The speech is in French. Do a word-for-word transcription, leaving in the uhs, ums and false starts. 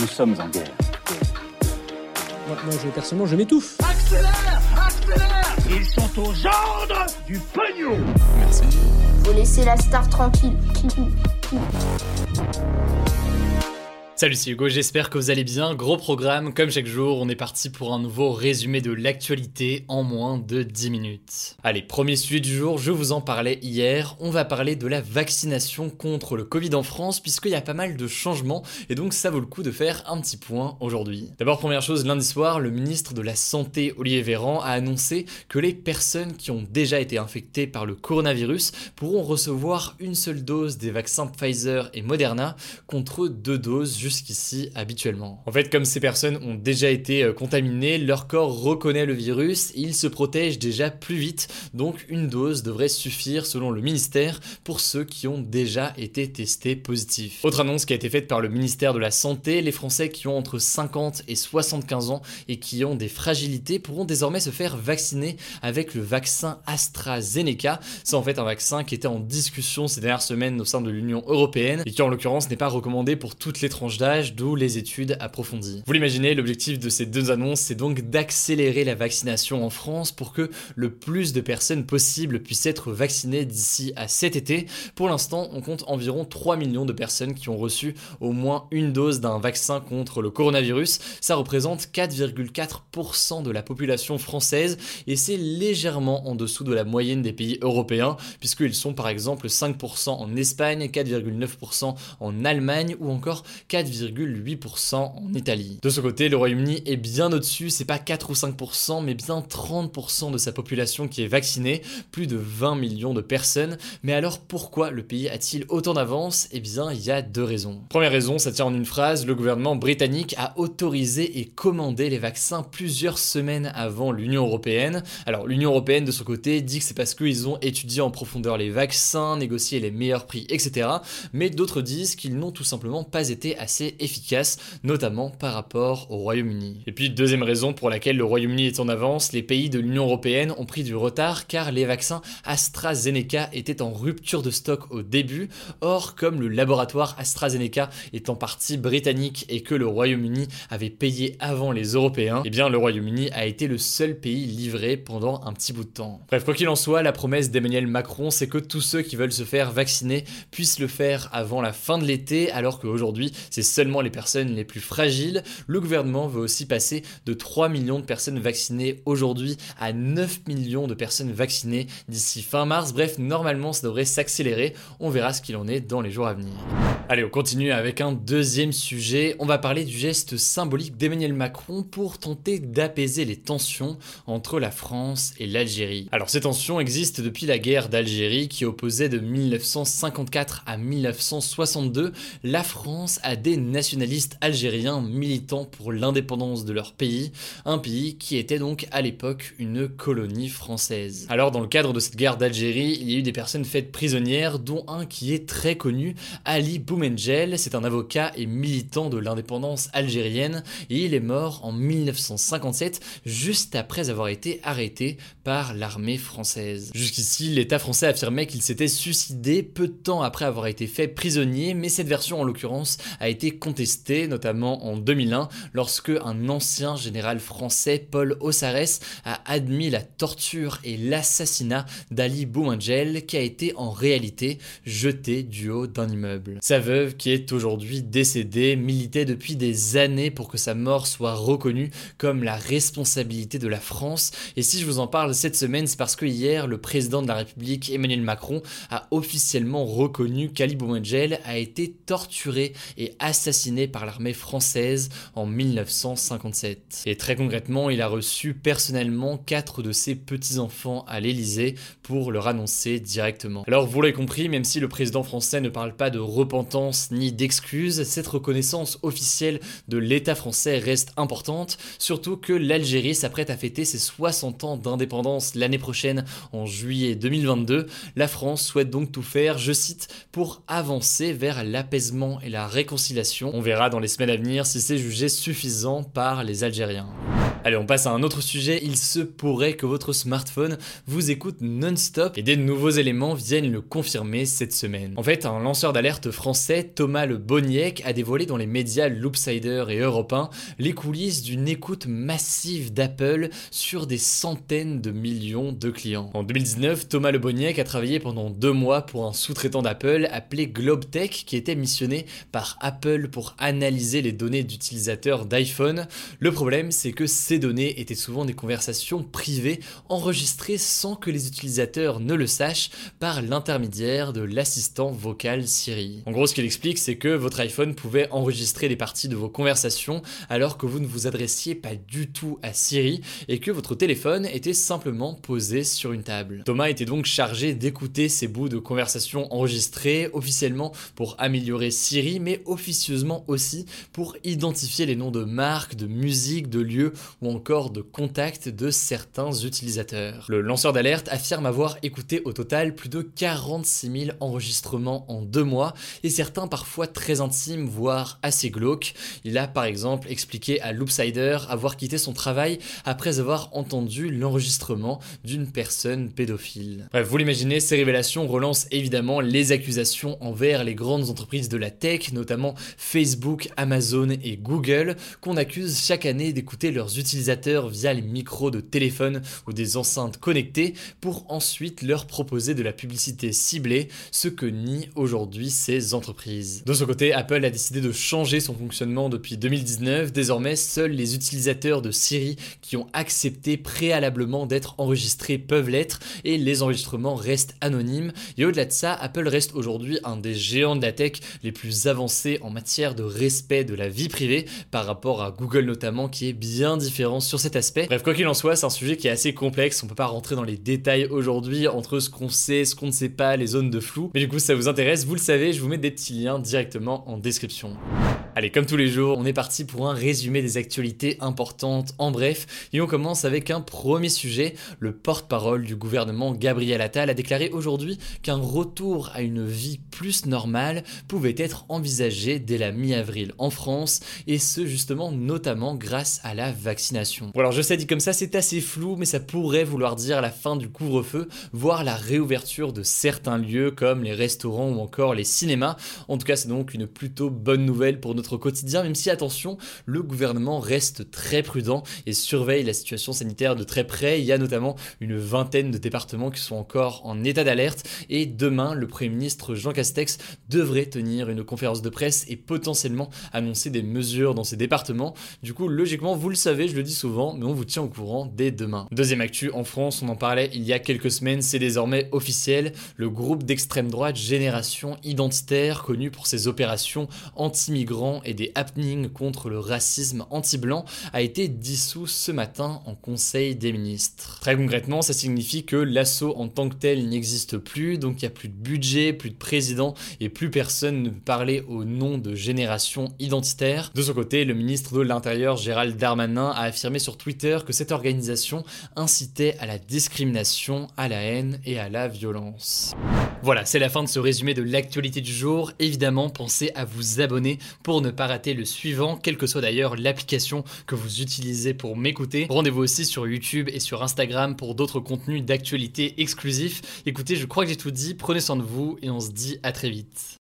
Nous sommes en guerre. Moi, moi je, personnellement, je m'étouffe. Accélère, accélère. Ils sont aux ordres du pognon. Merci. Faut laisser la star tranquille. Salut, c'est Hugo, j'espère que vous allez bien. Gros programme, comme chaque jour, on est parti pour un nouveau résumé de l'actualité en moins de dix minutes. Allez, premier sujet du jour, je vous en parlais hier, on va parler de la vaccination contre le Covid en France, puisqu'il y a pas mal de changements, et donc ça vaut le coup de faire un petit point aujourd'hui. D'abord, première chose, lundi soir, le ministre de la Santé, Olivier Véran, a annoncé que les personnes qui ont déjà été infectées par le coronavirus pourront recevoir une seule dose des vaccins Pfizer et Moderna, contre deux doses jusqu'ici habituellement. En fait, comme ces personnes ont déjà été euh, contaminées, leur corps reconnaît le virus et il se protège déjà plus vite, donc une dose devrait suffire selon le ministère pour ceux qui ont déjà été testés positifs. Autre annonce qui a été faite par le ministère de la Santé, les Français qui ont entre cinquante et soixante-quinze ans et qui ont des fragilités pourront désormais se faire vacciner avec le vaccin AstraZeneca. C'est en fait un vaccin qui était en discussion ces dernières semaines au sein de l'Union européenne et qui en l'occurrence n'est pas recommandé pour toutes les tranches d'âge, d'où les études approfondies. Vous l'imaginez, l'objectif de ces deux annonces, c'est donc d'accélérer la vaccination en France pour que le plus de personnes possible puissent être vaccinées d'ici à cet été. Pour l'instant, on compte environ trois millions de personnes qui ont reçu au moins une dose d'un vaccin contre le coronavirus. Ça représente quatre virgule quatre pour cent de la population française et c'est légèrement en dessous de la moyenne des pays européens, puisqu'ils sont par exemple cinq pour cent en Espagne, quatre virgule neuf pour cent en Allemagne ou encore quatre virgule huit pour cent en Italie. De ce côté, le Royaume-Uni est bien au-dessus, c'est pas quatre ou cinq pour cent, mais bien trente pour cent de sa population qui est vaccinée, plus de vingt millions de personnes. Mais alors pourquoi le pays a-t-il autant d'avance? Eh bien, il y a deux raisons. Première raison, ça tient en une phrase, le gouvernement britannique a autorisé et commandé les vaccins plusieurs semaines avant l'Union européenne. Alors, l'Union européenne, de son côté, dit que c'est parce qu'ils ont étudié en profondeur les vaccins, négocié les meilleurs prix, et cetera. Mais d'autres disent qu'ils n'ont tout simplement pas été assez efficace, notamment par rapport au Royaume-Uni. Et puis deuxième raison pour laquelle le Royaume-Uni est en avance, les pays de l'Union européenne ont pris du retard car les vaccins AstraZeneca étaient en rupture de stock au début. Or, comme le laboratoire AstraZeneca est en partie britannique et que le Royaume-Uni avait payé avant les Européens, eh bien le Royaume-Uni a été le seul pays livré pendant un petit bout de temps. Bref, quoi qu'il en soit, la promesse d'Emmanuel Macron, c'est que tous ceux qui veulent se faire vacciner puissent le faire avant la fin de l'été, alors qu'aujourd'hui, c'est seulement les personnes les plus fragiles. Le gouvernement veut aussi passer de trois millions de personnes vaccinées aujourd'hui à neuf millions de personnes vaccinées d'ici fin mars. Bref, normalement, ça devrait s'accélérer. On verra ce qu'il en est dans les jours à venir. Allez, on continue avec un deuxième sujet. On va parler du geste symbolique d'Emmanuel Macron pour tenter d'apaiser les tensions entre la France et l'Algérie. Alors, ces tensions existent depuis la guerre d'Algérie qui opposait de mille neuf cent cinquante-quatre à mille neuf cent soixante-deux la France à des nationalistes algériens militant pour l'indépendance de leur pays, un pays qui était donc à l'époque une colonie française. Alors, dans le cadre de cette guerre d'Algérie, il y a eu des personnes faites prisonnières, dont un qui est très connu, Ali Boumendjel. C'est un avocat et militant de l'indépendance algérienne et il est mort en mille neuf cent cinquante-sept, juste après avoir été arrêté par l'armée française. Jusqu'ici, l'État français affirmait qu'il s'était suicidé peu de temps après avoir été fait prisonnier, mais cette version en l'occurrence a été contestée, notamment en deux mille un, lorsque un ancien général français, Paul Ossarès, a admis la torture et l'assassinat d'Ali Boumendjel, qui a été en réalité jeté du haut d'un immeuble. Sa veuve, qui est aujourd'hui décédée, militait depuis des années pour que sa mort soit reconnue comme la responsabilité de la France. Et si je vous en parle cette semaine, c'est parce que hier, le président de la République, Emmanuel Macron, a officiellement reconnu qu'Ali Boumendjel a été torturé et assassiné par l'armée française en mille neuf cent cinquante-sept. Et très concrètement, il a reçu personnellement quatre de ses petits-enfants à l'Élysée pour leur annoncer directement. Alors vous l'avez compris, même si le président français ne parle pas de repentance ni d'excuses, cette reconnaissance officielle de l'État français reste importante, surtout que l'Algérie s'apprête à fêter ses soixante ans d'indépendance l'année prochaine en juillet deux mille vingt-deux. La France souhaite donc tout faire, je cite, pour avancer vers l'apaisement et la réconciliation. On verra dans les semaines à venir si c'est jugé suffisant par les Algériens. Allez, on passe à un autre sujet. Il se pourrait que votre smartphone vous écoute non-stop et des nouveaux éléments viennent le confirmer cette semaine. En fait, un lanceur d'alerte français, Thomas Le Boniec, a dévoilé dans les médias Loopsider et Europe un les coulisses d'une écoute massive d'Apple sur des centaines de millions de clients. En deux mille dix-neuf, Thomas Le Boniec a travaillé pendant deux mois pour un sous-traitant d'Apple appelé GlobeTech qui était missionné par Apple pour analyser les données d'utilisateurs d'iPhone. Le problème, c'est que ces données étaient souvent des conversations privées enregistrées sans que les utilisateurs ne le sachent par l'intermédiaire de l'assistant vocal Siri. En gros, ce qu'il explique, c'est que votre iPhone pouvait enregistrer des parties de vos conversations alors que vous ne vous adressiez pas du tout à Siri et que votre téléphone était simplement posé sur une table. Thomas était donc chargé d'écouter ces bouts de conversation enregistrés officiellement pour améliorer Siri, mais officieusement aussi pour identifier les noms de marques, de musique, de lieux ou encore de contacts de certains utilisateurs. Le lanceur d'alerte affirme avoir écouté au total plus de quarante-six mille enregistrements en deux mois et certains parfois très intimes, voire assez glauques. Il a par exemple expliqué à Loopsider avoir quitté son travail après avoir entendu l'enregistrement d'une personne pédophile. Bref, vous l'imaginez, ces révélations relancent évidemment les accusations envers les grandes entreprises de la tech, notamment Facebook, Amazon et Google, qu'on accuse chaque année d'écouter leurs utilisateurs via les micros de téléphone ou des enceintes connectées pour ensuite leur proposer de la publicité ciblée, ce que nient aujourd'hui ces entreprises. De son côté, Apple a décidé de changer son fonctionnement depuis deux mille dix-neuf. Désormais, seuls les utilisateurs de Siri qui ont accepté préalablement d'être enregistrés peuvent l'être et les enregistrements restent anonymes. Et au-delà de ça, Apple reste aujourd'hui un des géants de la tech les plus avancés en matière de respect de la vie privée par rapport à Google notamment, qui est bien différent sur cet aspect. Bref, quoi qu'il en soit, c'est un sujet qui est assez complexe, on peut pas rentrer dans les détails aujourd'hui entre ce qu'on sait, ce qu'on ne sait pas, les zones de flou, mais du coup si ça vous intéresse, vous le savez, je vous mets des petits liens directement en description. Allez, comme tous les jours, on est parti pour un résumé des actualités importantes en bref, et on commence avec un premier sujet. Le porte-parole du gouvernement Gabriel Attal a déclaré aujourd'hui qu'un retour à une vie plus normale pouvait être envisagé dès la mi-avril en France, et ce justement notamment grâce à la vaccination. Bon alors je sais, dit comme ça c'est assez flou, mais ça pourrait vouloir dire la fin du couvre-feu, voire la réouverture de certains lieux comme les restaurants ou encore les cinémas. En tout cas c'est donc une plutôt bonne nouvelle pour notre quotidien, même si attention, le gouvernement reste très prudent et surveille la situation sanitaire de très près. Il y a notamment une vingtaine de départements qui sont encore en état d'alerte et demain le Premier ministre Jean Castex devrait tenir une conférence de presse et potentiellement annoncer des mesures dans ces départements. Du coup logiquement vous le savez, je le dis souvent, mais on vous tient au courant dès demain. Deuxième actu, en France, on en parlait il y a quelques semaines, c'est désormais officiel, le groupe d'extrême droite Génération Identitaire, connu pour ses opérations anti-migrants et des happenings contre le racisme anti-blanc, a été dissous ce matin en Conseil des ministres. Très concrètement, ça signifie que l'assaut en tant que tel n'existe plus, donc il n'y a plus de budget, plus de président et plus personne ne peut parler au nom de Génération Identitaire. De son côté, le ministre de l'Intérieur Gérald Darmanin a affirmé sur Twitter que cette organisation incitait à la discrimination, à la haine et à la violence. Voilà, c'est la fin de ce résumé de l'actualité du jour. Évidemment, pensez à vous abonner pour ne pas rater le suivant, quelle que soit d'ailleurs l'application que vous utilisez pour m'écouter. Rendez-vous aussi sur YouTube et sur Instagram pour d'autres contenus d'actualité exclusifs. Écoutez, je crois que j'ai tout dit, prenez soin de vous et on se dit à très vite.